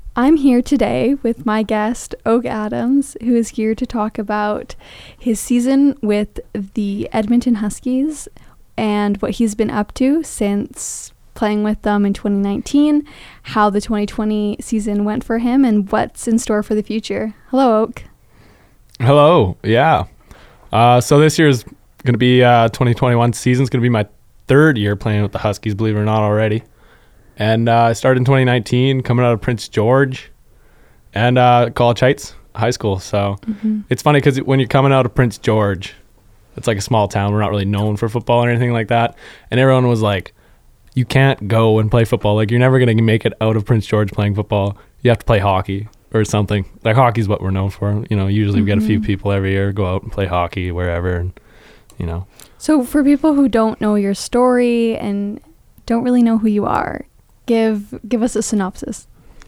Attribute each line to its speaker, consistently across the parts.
Speaker 1: I'm here today with my guest, Oak Adams, who is here to talk about his season with the Edmonton Huskies and what he's been up to since playing with them in 2019, how the 2020 season went for him, and what's in store for the future. Hello, Oak.
Speaker 2: Hello. Yeah. So this year's going to be 2021 season's going to be my third year playing with the Huskies, believe it or not, already. And I started in 2019 coming out of Prince George and College Heights High School. So It's funny because when you're coming out of Prince George, it's like a small town. We're not really known for football or anything like that. And everyone was like, you can't go and play football. Like, you're never going to make it out of Prince George playing football. You have to play hockey or something. Like, hockey's what we're known for. You know, usually we get a few people every year go out and play hockey wherever, and, you know.
Speaker 1: So for people who don't know your story and don't really know who you are, give us a synopsis.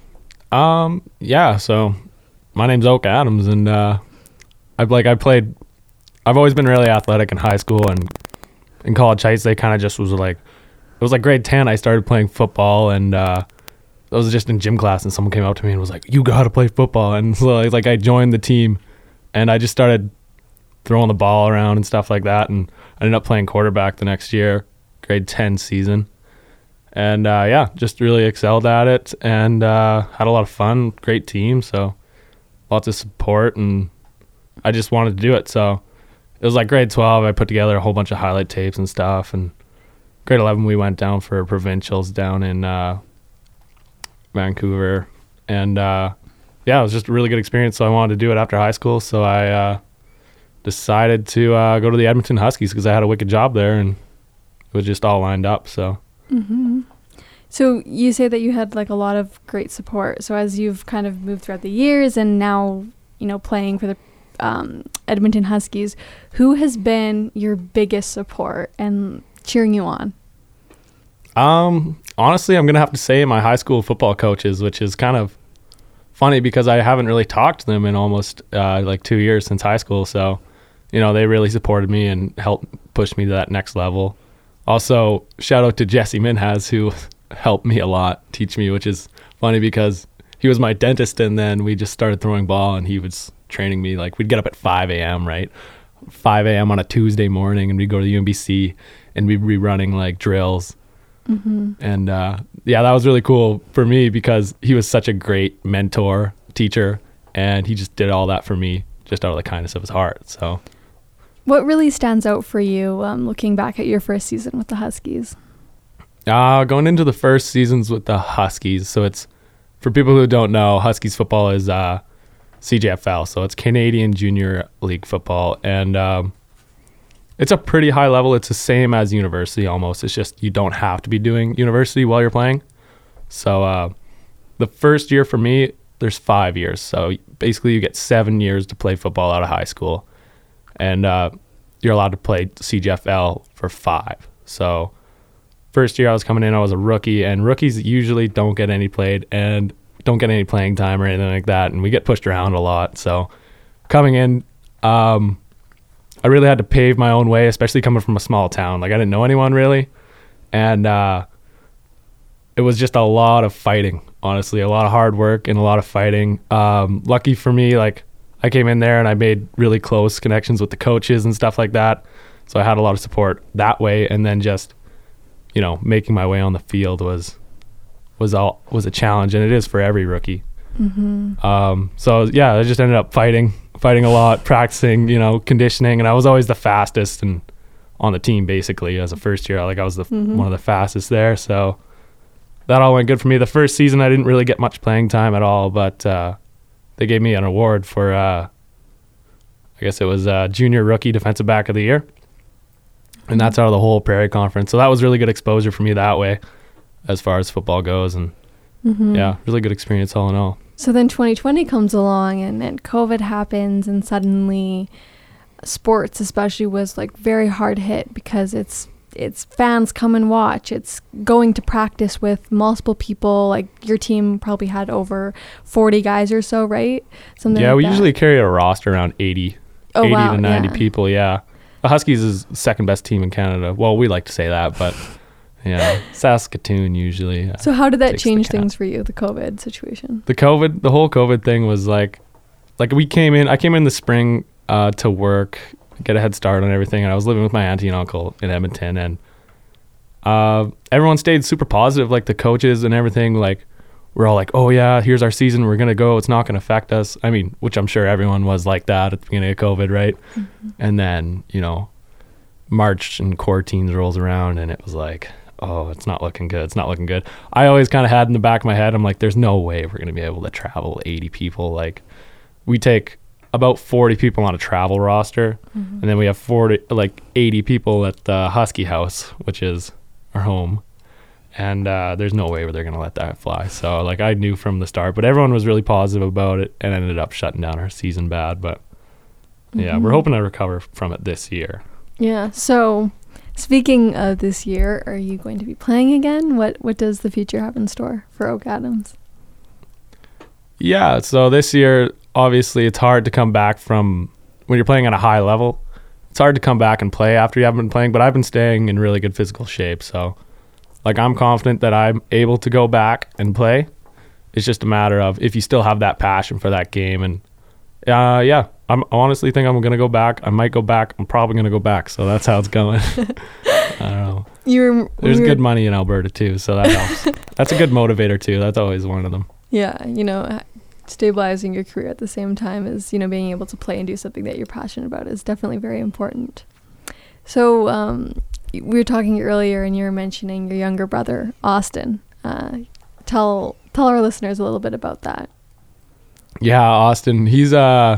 Speaker 2: Yeah, so my name's Oak Adams, and I've always been really athletic in high school, and in College Heights they kind of just was like, it was like grade 10 I started playing football, and I was just in gym class and someone came up to me and was like, you gotta play football. And so like I joined the team and I just started throwing the ball around and stuff like that, and I ended up playing quarterback the next year, grade 10 season. And just really excelled at it, and had a lot of fun, great team, so lots of support, and I just wanted to do it. So it was like grade 12, I put together a whole bunch of highlight tapes and stuff, and grade 11 we went down for provincials down in Vancouver, and it was just a really good experience, so I wanted to do it after high school, so I decided to go to the Edmonton Huskies because I had a wicked job there, and it was just all lined up, so...
Speaker 1: So you say that you had like a lot of great support. So as you've kind of moved throughout the years and now, you know, playing for the Edmonton Huskies, who has been your biggest support and cheering you on?
Speaker 2: Honestly, I'm going to have to say my high school football coaches, which is kind of funny because I haven't really talked to them in almost 2 years since high school. So, you know, they really supported me and helped push me to that next level. Also, shout out to Jesse Minhas, who helped me a lot, teach me, which is funny because he was my dentist, and then we just started throwing ball, and he was training me. Like, we'd get up at 5 a.m., right? 5 a.m. on a Tuesday morning, and we'd go to the UMBC, and we'd be running, like, drills. And, that was really cool for me because he was such a great mentor, teacher, and he just did all that for me just out of the kindness of his heart, so...
Speaker 1: What really stands out for you looking back at your first season with the Huskies?
Speaker 2: Going into the first seasons with the Huskies, so it's, for people who don't know, Huskies football is CJFL, so it's Canadian Junior League football, and it's a pretty high level. It's the same as university almost. It's just you don't have to be doing university while you're playing. So the first year for me, there's 5 years, so basically you get 7 years to play football out of high school. And you're allowed to play CJFL for 5. So first year I was coming in, I was a rookie, and rookies usually don't get any played and don't get any playing time or anything like that, and we get pushed around a lot. So coming in, I really had to pave my own way, especially coming from a small town. Like, I didn't know anyone really, and it was just a lot of fighting, honestly, a lot of hard work and a lot of fighting. Lucky for me, like, I came in there and I made really close connections with the coaches and stuff like that. So I had a lot of support that way. And then just, you know, making my way on the field was a challenge, and it is for every rookie. So yeah, I just ended up fighting a lot, practicing, you know, conditioning, and I was always the fastest and on the team basically as a first year. Like, I was one of the fastest there. So that all went good for me. The first season I didn't really get much playing time at all, but they gave me an award for, I guess it was Junior Rookie Defensive Back of the Year. And that's out of the whole Prairie Conference. So that was really good exposure for me that way as far as football goes. And yeah, really good experience all in all.
Speaker 1: So then 2020 comes along, and then COVID happens, and suddenly sports especially was like very hard hit because it's fans come and watch. It's going to practice with multiple people. Like, your team probably had over 40 guys or so, right? Something.
Speaker 2: Yeah,
Speaker 1: like
Speaker 2: we
Speaker 1: that.
Speaker 2: usually carry a roster around 80 to 90 people. Yeah, the Huskies is the second best team in Canada. Well, we like to say that, but Yeah, Saskatoon usually.
Speaker 1: So how did that
Speaker 2: takes the
Speaker 1: change
Speaker 2: cap.
Speaker 1: things for you, the COVID situation?
Speaker 2: The whole COVID thing was like I came in the spring to work, get a head start on everything, and I was living with my auntie and uncle in Edmonton, and everyone stayed super positive, like the coaches and everything, like we're all like, oh yeah, here's our season, we're gonna go, it's not gonna affect us. I mean, which I'm sure everyone was like that at the beginning of COVID, right? Mm-hmm. And then, March and quarantines rolls around and it was like, oh, it's not looking good. I always kind of had in the back of my head, I'm like, there's no way we're gonna be able to travel 80 people. Like, we take about 40 people on a travel roster, mm-hmm. and then we have 80 people at the Husky House, which is our home. And there's no way they're going to let that fly. So, I knew from the start. But everyone was really positive about it and ended up shutting down our season bad. But, yeah, we're hoping to recover from it this year.
Speaker 1: Yeah. So, speaking of this year, are you going to be playing again? What does the future have in store for Oak Adams?
Speaker 2: Yeah. So, this year, obviously, it's hard to come back from when you're playing at a high level. It's hard to come back and play after you haven't been playing. But I've been staying in really good physical shape. So, I'm confident that I'm able to go back and play. It's just a matter of if you still have that passion for that game. And I honestly think I'm going to go back. I might go back. I'm probably going to go back. So that's how it's going. I don't know. There's good money in Alberta too. So that helps. That's a good motivator too. That's always one of them.
Speaker 1: Yeah. Stabilizing your career at the same time as, being able to play and do something that you're passionate about is definitely very important. So, we were talking earlier and you were mentioning your younger brother, Austin. Tell our listeners a little bit about that.
Speaker 2: Yeah, Austin, he's my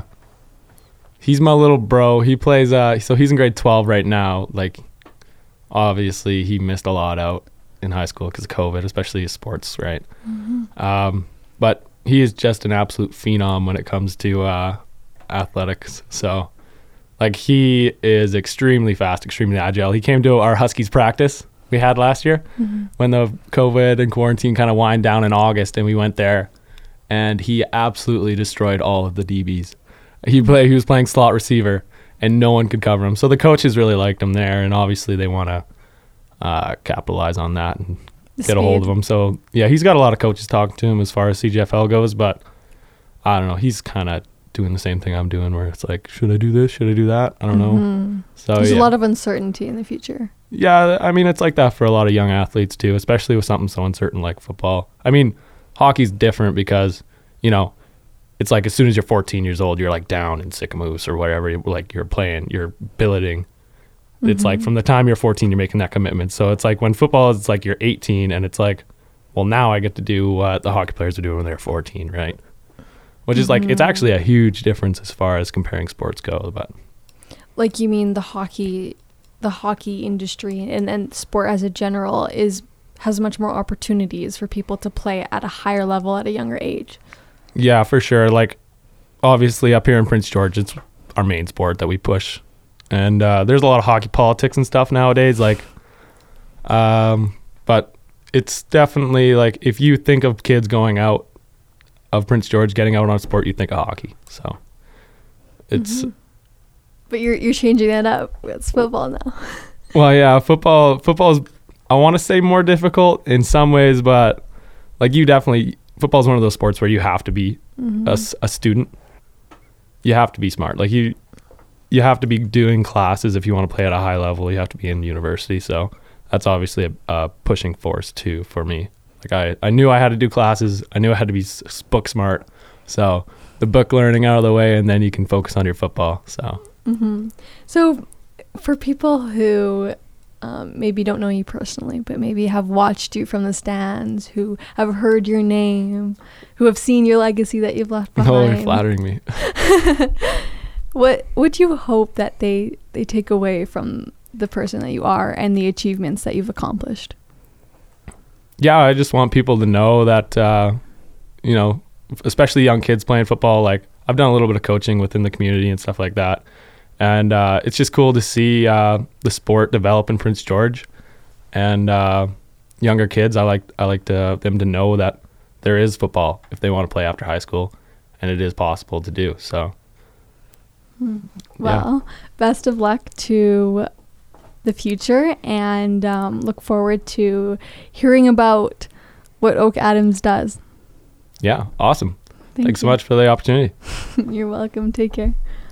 Speaker 2: little bro. He plays, so he's in grade 12 right now. Obviously he missed a lot out in high school because of COVID, especially his sports, right? Mm-hmm. But he is just an absolute phenom when it comes to athletics. So, he is extremely fast, extremely agile. He came to our Huskies practice we had last year when the COVID and quarantine kind of wind down in August, and we went there, and he absolutely destroyed all of the DBs. He was playing slot receiver, and no one could cover him. So the coaches really liked him there, and obviously they want to capitalize on that and get a hold of him. So, yeah, he's got a lot of coaches talking to him as far as CJFL goes, but I don't know. He's kind of doing the same thing I'm doing where it's like, should I do this? Should I do that? I don't know. So
Speaker 1: there's a lot of uncertainty in the future.
Speaker 2: Yeah, I mean, it's like that for a lot of young athletes too, especially with something so uncertain like football. I mean, hockey's different because, it's like as soon as you're 14 years old, you're down in Sicamous or whatever, you're playing, you're billeting. Mm-hmm. It's from the time you're 14, you're making that commitment. So it's when football is, it's you're 18 and it's well, now I get to do what the hockey players are doing when they're 14, right? Which is it's actually a huge difference as far as comparing sports go. But
Speaker 1: you mean the hockey industry and sport as a general has much more opportunities for people to play at a higher level at a younger age.
Speaker 2: Yeah, for sure. Obviously up here in Prince George, it's our main sport that we push. And there's a lot of hockey politics and stuff nowadays. But it's definitely if you think of kids going out of Prince George getting out on a sport, you think of hockey. So it's
Speaker 1: but you're changing that up. It's football now.
Speaker 2: Well, yeah, football is, I want to say, more difficult in some ways, but football is one of those sports where you have to be a student. You have to be smart. You have to be doing classes if you want to play at a high level. You have to be in university. So that's obviously a pushing force too for me. I knew I had to do classes. I knew I had to be book smart. So the book learning out of the way, and then you can focus on your football. So.
Speaker 1: Mm-hmm. So for people who maybe don't know you personally, but maybe have watched you from the stands, who have heard your name, who have seen your legacy that you've left behind.
Speaker 2: Oh, you're flattering me.
Speaker 1: What would you hope that they take away from the person that you are and the achievements that you've accomplished?
Speaker 2: Yeah, I just want people to know that, especially young kids playing football, I've done a little bit of coaching within the community and stuff like that. And it's just cool to see the sport develop in Prince George. And younger kids, I like them to know that there is football if they want to play after high school, and it is possible to do. So,
Speaker 1: Well, best of luck to the future, and look forward to hearing about what Oak Adams does.
Speaker 2: Yeah, awesome. Thanks so
Speaker 1: you.
Speaker 2: much for the opportunity.
Speaker 1: You're welcome. Take care.